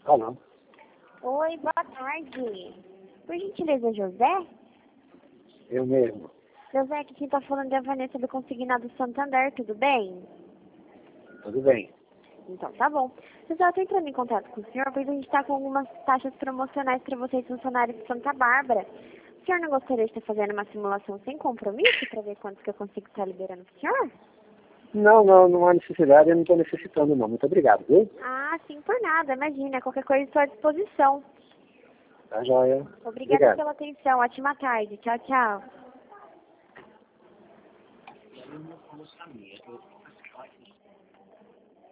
Alô? Oi, boa tarde. Por gentileza, José? Eu mesmo. José, aqui quem tá falando é a Vanessa do Consignado Santander, tudo bem? Tudo bem. Então, tá bom. José, eu tô entrando em contato com o senhor, pois a gente tá com algumas taxas promocionais para vocês funcionários de Santa Bárbara. O senhor não gostaria de estar fazendo uma simulação sem compromisso para ver quantos que eu consigo estar liberando pro senhor? Não há necessidade, eu não estou necessitando não. Muito obrigado, viu? Ah, sim, por nada, imagina. Qualquer coisa estou à disposição. Tá joia. Obrigada Obrigado. pela atenção. Ótima tarde. Tchau, tchau.